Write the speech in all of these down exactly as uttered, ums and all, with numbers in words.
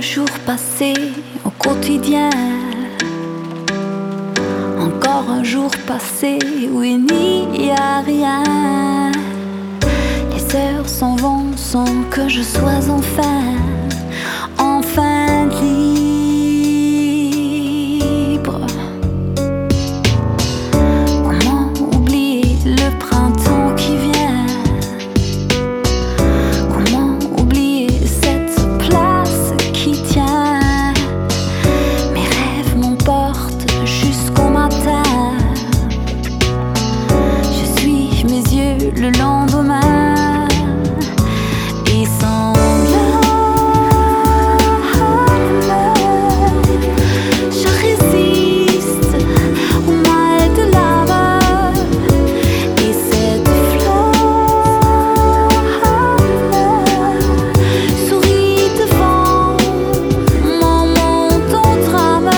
jours passés au quotidien. Encore un jour passé où il n'y a rien. Les heures s'en vont sans que je sois enfin, enfin libre. Comment oublier le printemps qui vient? Comment oublier cette place qui tient? Mes rêves m'emportent jusqu'au matin. Je suis mes yeux le lendemain. Et sans je résiste au mal de l'âme. Et cette fleur sourit devant mon monde en drame.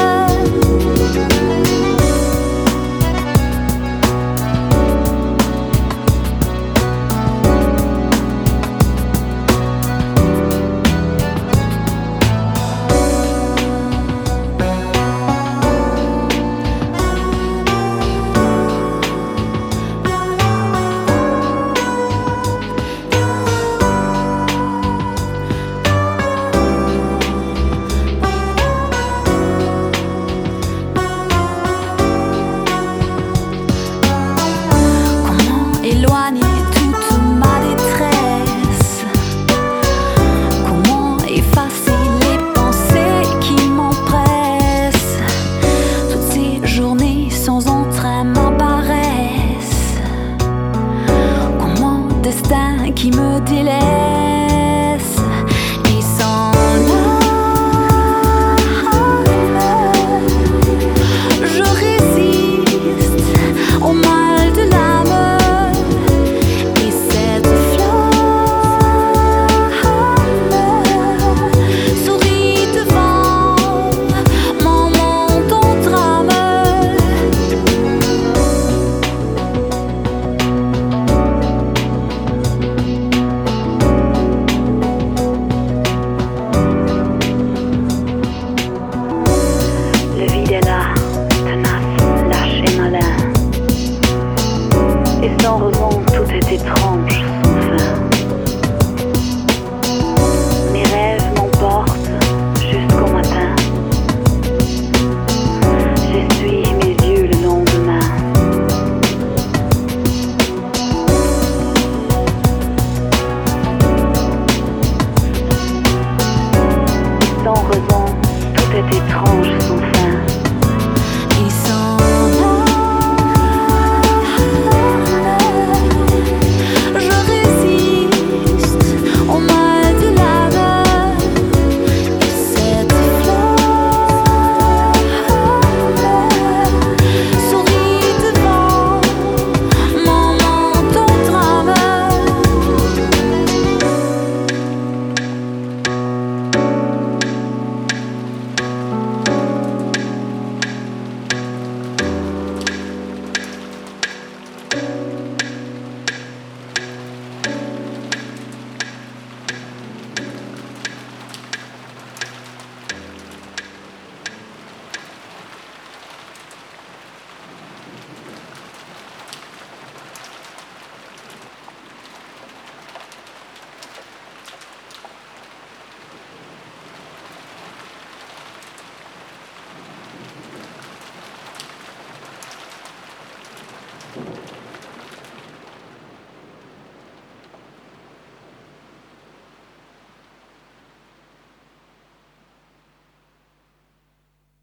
Éloigner toute ma détresse. Comment effacer les pensées qui m'empressent? Toutes ces journées sans entrain m'apparaissent. Comment destin qui me délaisse? Et sans larmes, je résiste au mal de l'âme. Et sans raison, tout est étrange, sans fin. Mes rêves m'emportent jusqu'au matin. J'essuie mes yeux le lendemain. Et sans raison, tout est étrange, sans fin. Et sans